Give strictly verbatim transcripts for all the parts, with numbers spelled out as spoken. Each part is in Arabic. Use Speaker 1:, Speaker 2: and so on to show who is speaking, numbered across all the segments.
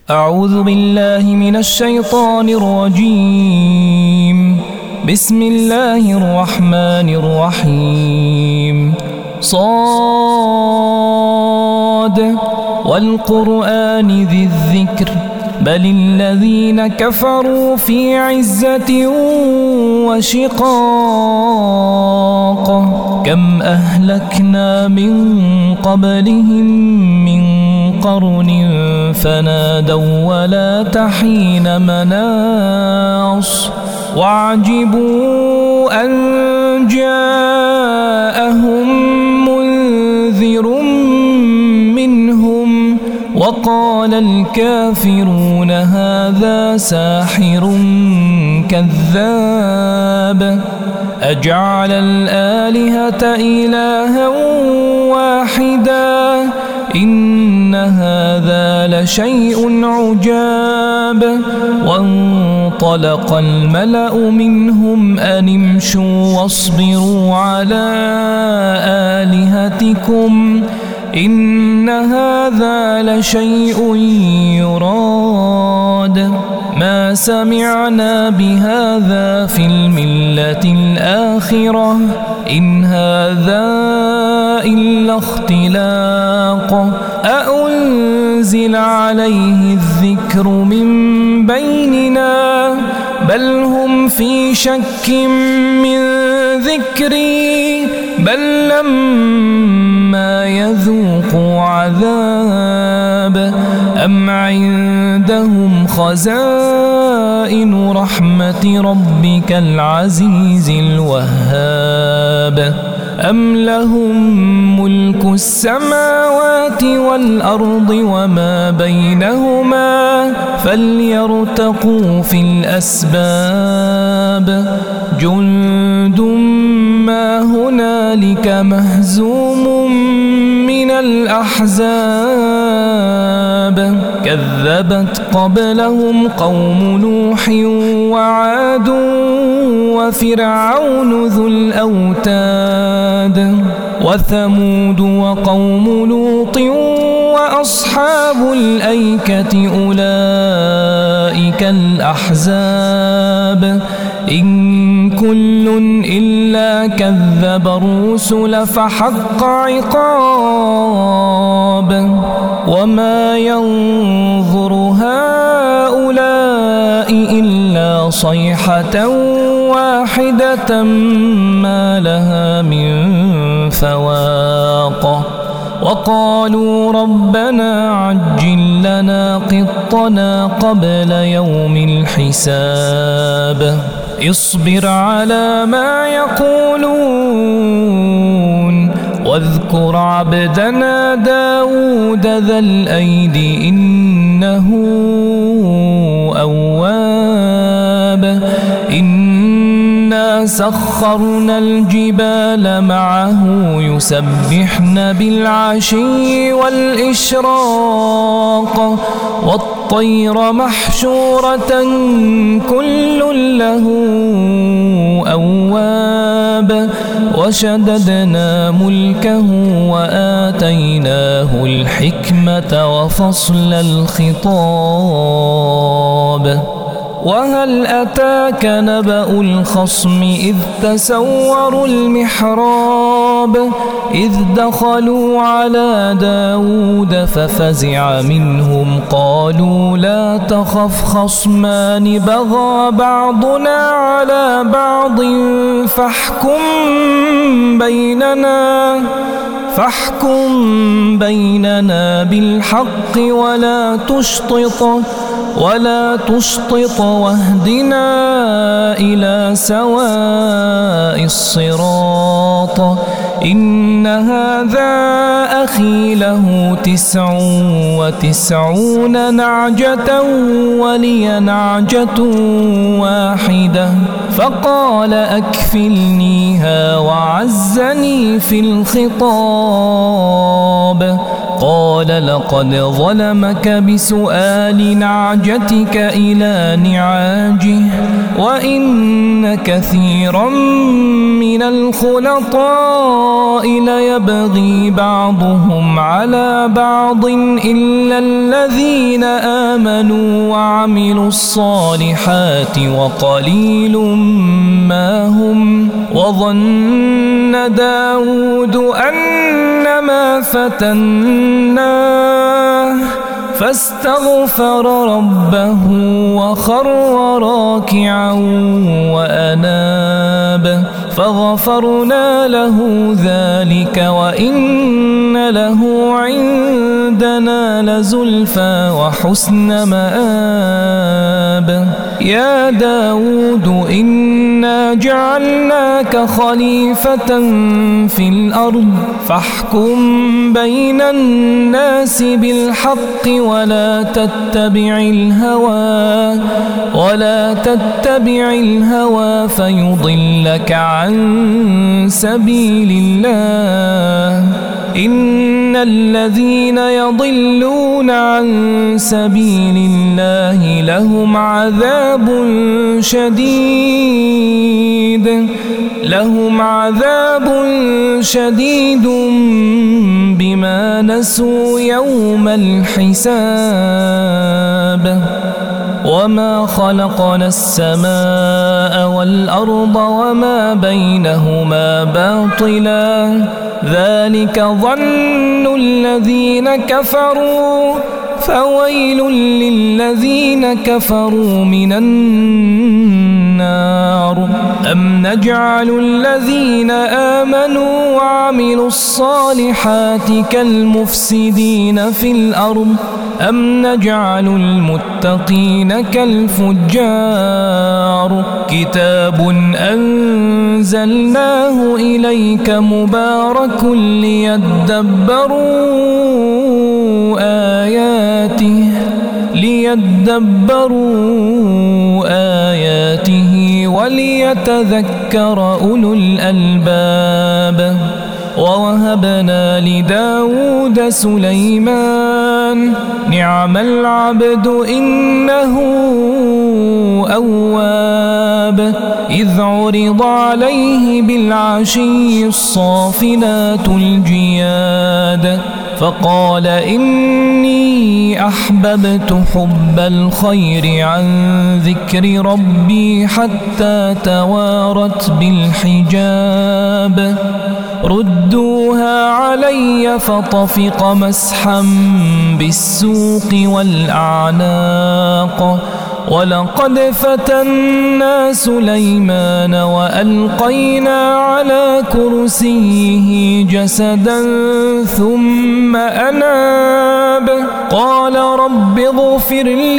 Speaker 1: أعوذ بالله من الشيطان الرجيم. بسم الله الرحمن الرحيم. صاد والقرآن ذي الذكر بل الذين كفروا في عزة وشقاق. كم أهلكنا من قبلهم من قرن فنادوا ولا تحين مناص. وعجبوا أن جاءهم منذر منهم وقال الكافرون هذا ساحر كذاب. أجعل الآلهة إلها واحدا إن هذا لشيء عجاب. وانطلق الملأ منهم أن امشوا واصبروا على آلهتكم إن هذا لشيء يراد. ما سمعنا بهذا في الملة الآخرة إن هذا إلا اختلاق. أأنزل عليه الذكر من بيننا بل هم في شك من ذكري بل لما يذوقوا عذاب. أم عندهم خزائن رحمة ربك العزيز الوهاب. أم لهم ملك السماوات والأرض وما بينهما فليرتقوا في الأسباب. جند ما هنالك مهزوم من الأحزاب. كذبت قبلهم قوم نوح وعاد وفرعون ذو الأوتاد وثمود وقوم لوط وأصحاب الأيكة أولئك الأحزاب. إن كل إلا كذب الرسل فحق عقاب. وما ينظر هؤلاء إلا صيحة واحدة ما لها من فواق. وقالوا ربنا عجل لنا قطنا قبل يوم الحساب. اصبر على ما يقولون واذكر عبدنا داود ذا الأيد إنه أواب. إنا سخرنا الجبال معه يسبحن بالعشي والإشراق والطير محشورة كل له أواب. وشددنا ملكه وآتيناه الحكمة وفصل الخطاب. وهل أتاك نبأ الخصم إذ تسوروا المحراب إذ دخلوا على داود ففزع منهم قالوا لا تخف خصمان بغى بعضنا على بعض فاحكم بيننا فاحكم بيننا بالحق ولا تشطط ولا تشطط واهدنا إلى سواء الصراط. إن هذا أخي له تسع وتسعون نعجة ولي نعجة واحدة فقال أكفلنيها وعزني في الخطاب. قال لقد ظلمك بسؤال نعجتك إلى نعاجه وإن كثيرا من الخلطاء الأرائل يبغي بعضهم على بعض إلا الذين آمنوا وعملوا الصالحات وقليل ما هم. وظن داود أنما فتناه فاستغفر ربه وخر راكعا وأناب فغفرنا له ذلك وإن له عندنا لزلفى وحسن مآب. يا داود إنا جعلناك خليفة في الأرض فاحكم بين الناس بالحق ولا تتبع الهوى ولا تتبع الهوى فيضلك عن سبيل الله. إن الذين يضلون عن سبيل الله لهم عذاب شديد لهم عذاب شديد بما نسوا يوم الحساب. وما خلقنا السماء والأرض وما بينهما باطلا ذلك ظن الذين كفروا فويل للذين كفروا من النار. أم نجعل الذين آمنوا وعملوا الصالحات كالمفسدين في الأرض أم نجعل المتقين كالفجار. كتاب أنزلناه إليك مبارك ليدبروا آياته ليدبروا آياته وليتذكر أولو الألباب. ووهبنا لداود سليمان نعم العبد إنه أواب. إذ عرض عليه بالعشي الصافنات الجياد فقال إني أحببت حب الخير عن ذكر ربي حتى توارت بالحجاب. ردوها علي فطفق مسحا بالسوق والأعناق. ولقد فتنا سليمان وألقينا على كرسيه جسدا ثم أناب قال رب اغفر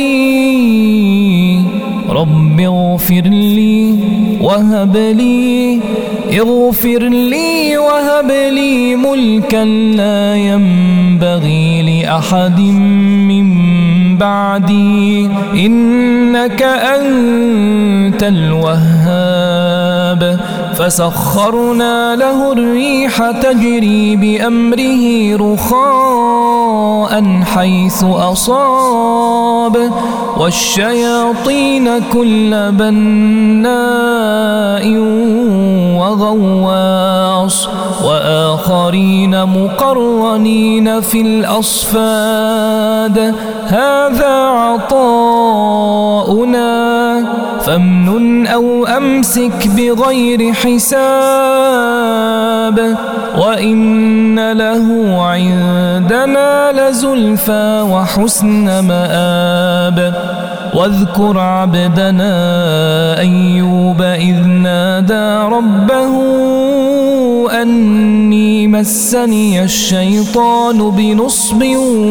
Speaker 1: لي رب اغفر لي وهب لي اغفر لي وهب لي ملكا لا ينبغي لأحد من بعدي إنك أنت الوهاب. فسخرنا له الريح تجري بأمره رخاء حيث أصاب والشياطين كل بناء وغواص وآخرين مقرنين في الأصفاد. هذا عطاؤنا فامنن أو أمسك بغير حساب. وإن له عندنا لزلفى وحسن مآب. واذكر عبدنا أيوب إذ نادى ربه أني مسني الشيطان بنصب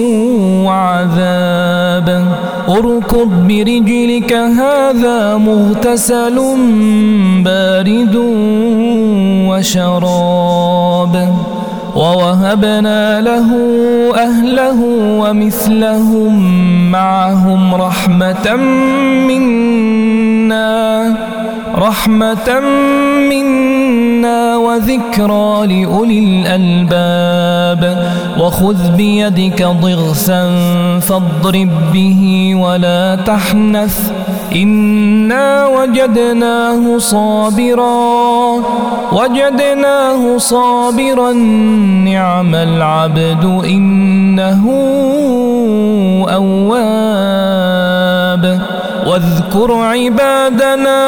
Speaker 1: وعذاب. اركض برجلك هذا مغتسل بارد وشراب. ووهبنا له أهله ومثلهم معهم رحمة منا رحمة منا وذكرى لأولي الألباب. وخذ بيدك ضغثا فاضرب به ولا تحنث إنا وجدناه صابرا وجدناه صابرا نعم العبد إنه أواب واذكر عبادنا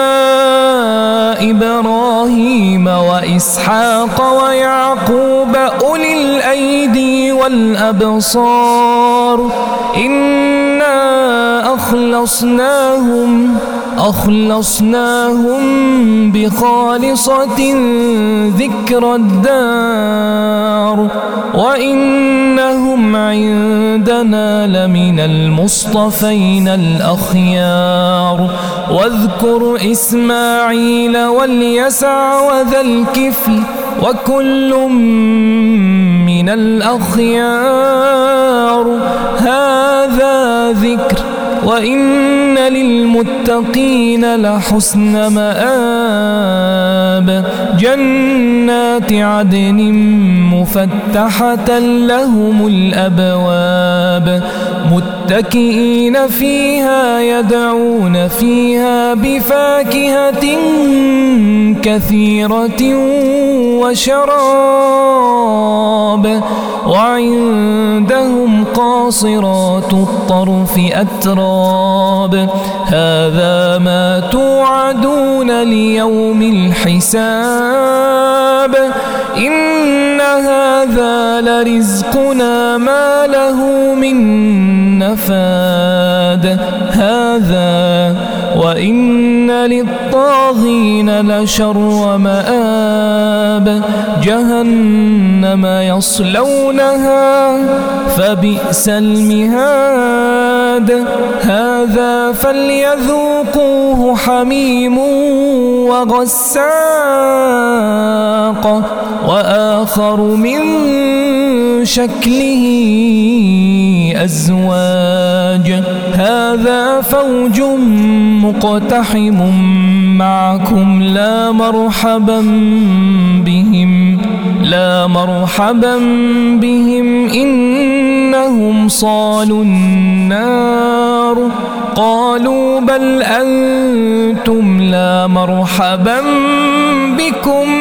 Speaker 1: إبراهيم وإسحاق ويعقوب أولي الأيدي والأبصار إنا أخلصناهم أخلصناهم بخالصة ذكر الدار وإنهم عندنا لمن المصطفين الأخيار واذكر إسماعيل واليسع وذا الكفل وكل من الأخيار هذا ذكر وإن للمتقين لحسن مآب جنات عدن مفتحة لهم الأبواب متكئين فيها يدعون فيها بفاكهة كثيرة وشراب وعندهم قاصرات الطرف أتراب هذا ما توعدون ليوم الحساب إن هذا لرزقنا ما له من نفاد هذا وإن للطاغين لشر مآب جهنم يصلونها فبئس المهاد هذا فليذوقوه حميم وغساق وآخر من شكله أزواج هذا فوج مقتحم معكم لا مرحبا بهم لا مرحبا بهم إنهم صالوا النار قالوا بل أنتم لا مرحبا بكم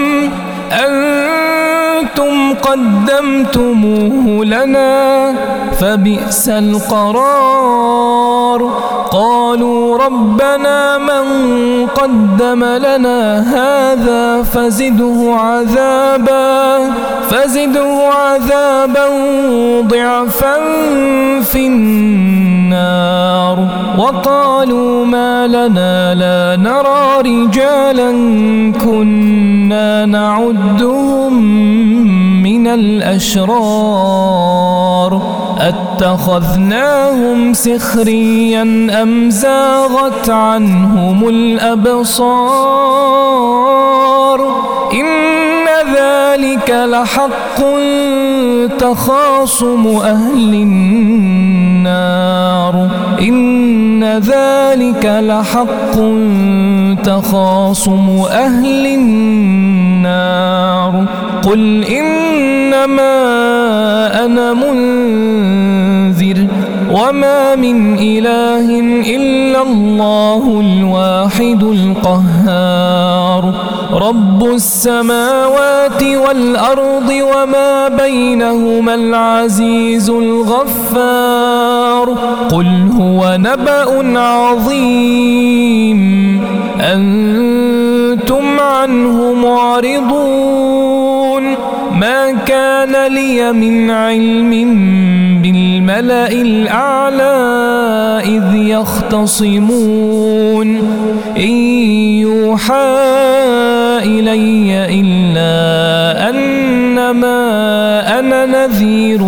Speaker 1: أنتم قدمتموه لنا فبئس القرار قالوا ربنا من قدم لنا هذا فزده عذابا فزده عذابا ضعفا في النار وقالوا ما لنا لا نرى رجالا كنا نعدهم من الأشرار أتخذناهم سخريا أم زاغت عنهم الأبصار إن ذلك لحق تخاصم أهل النار إن ذلك لحق تخاصم أهل النار قل إنما أنا منذر وما من إله إلا الله الواحد القهار رب السماوات والأرض وما بينهما العزيز الغفار قل هو نبأ عظيم أنتم عنه معرضون ما كان لي من علم بالملأ الأعلى إذ يختصمون إن يوحى إلي إلا أنما أنا نذير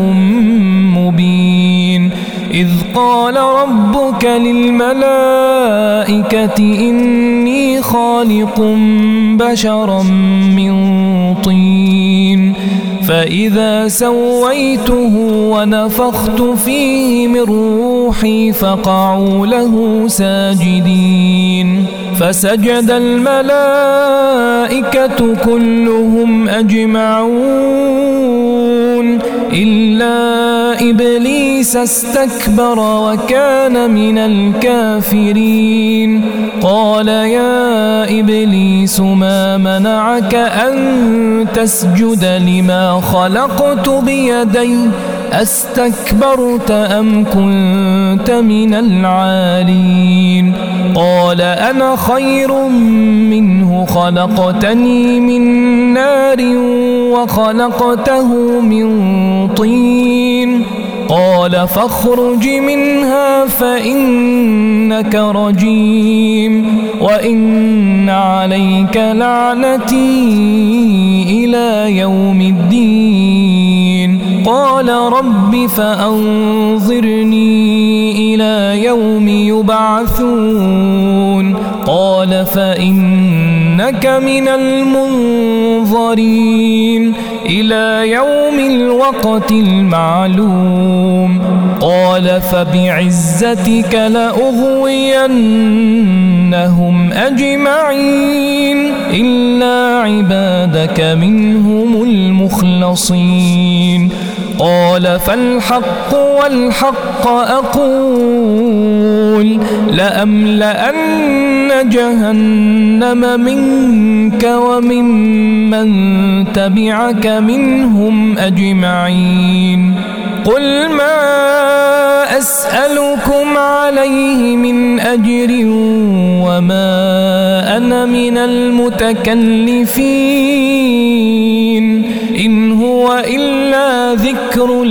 Speaker 1: مبين إذ قال ربك للملائكة إني خالق بشرا من طين فإذا سويته ونفخت فيه من روحي فقعوا له ساجدين فسجد الملائكة كلهم أجمعون إلا إبليس استكبر وكان من الكافرين قال يا إبليس ما منعك أن تسجد لما خلقت بيدي أستكبرت أم كنت من العالين قال أنا خير منه خلقتني من نار وخلقته من طين قال فاخرج منها فإنك رجيم وإن عليك لعنتي إلى يوم الدين قال رب فأنظرني إلى يوم يبعثون قال فإنك من المنظرين إلى يوم الوقت المعلوم قال فبعزتك لأغوينهم أجمعين إلا عبادك منهم المخلصين قال فالحق والحق أقول لأملأن جهنم منك وممن تبعك منهم أجمعين قل ما أسألكم عليه من أجر وما أنا من المتكلفين إن هو إلا ذكر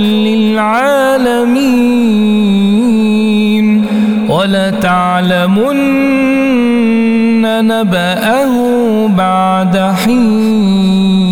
Speaker 1: للعالمين ولتعلمن نبأه بعد حين.